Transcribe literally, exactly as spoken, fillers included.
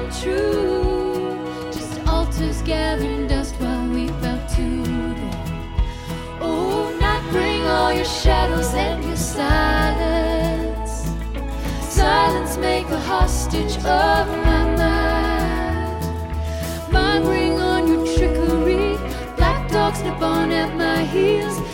true. Just altars gathering dust while we bow to them. Oh, night, bring all your shadows and your silence. Silence, make a hostage of my mind. Mind, bring on your trickery. Black dogs nip on at my heels.